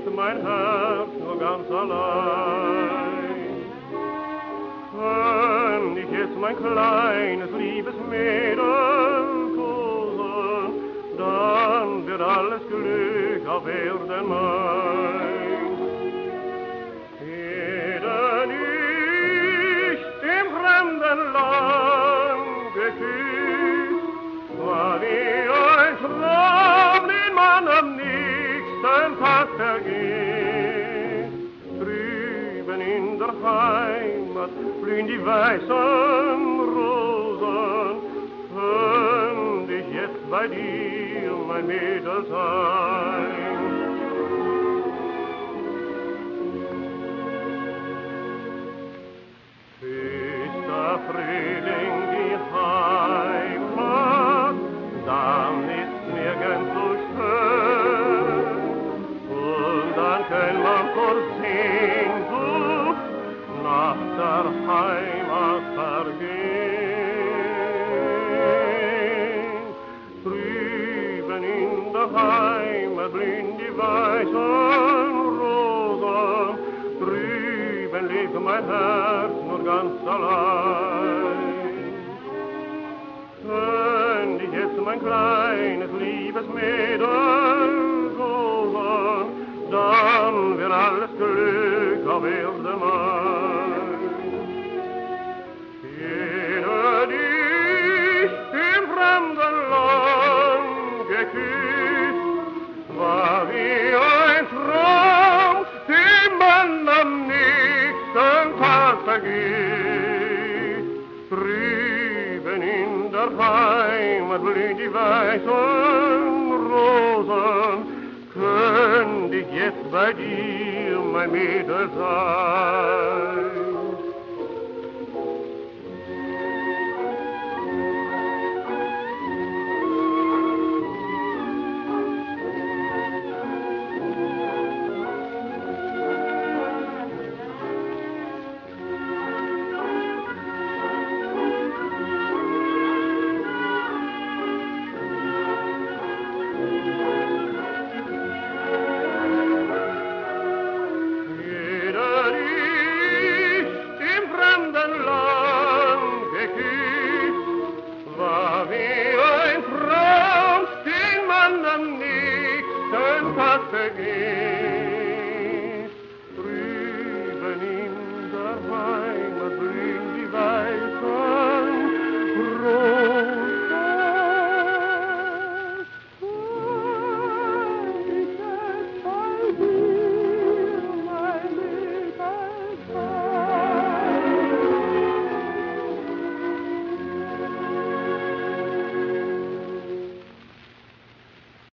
lebt mein Herz nur ganz allein. Wenn ich jetzt mein kleines liebes Mädel kosen, dann wird alles Glück auf Erden mein. Hätte nicht im fremden Land geküsst, war wie ein Traum, den man am nächsten Tag vergisst. Drüben in der Heimat blühen die weißen Rosen, könnte ich jetzt bei dir, mein Mädel, sein. Ist der Frühling die Heimat, dann ist nirgends so schön, und dann kann man vor Sehnsucht nach der Heimat vergehen. Drüben in der Heimat blühen die weißen Rosen, drüben lebt mein Herz nur ganz allein. Wenn ich jetzt mein kleines liebes Mädel kosen, dann wird alles Glück auf Erden mein. Hätte dich im fremden Land geküsst, war wie ein Traum, den man am nächsten Tag vergisst. Drüben in der Heimat blühen die weißen Rosen, könnte ich jetzt bei dir, mein Mädel, sein. Vergehen.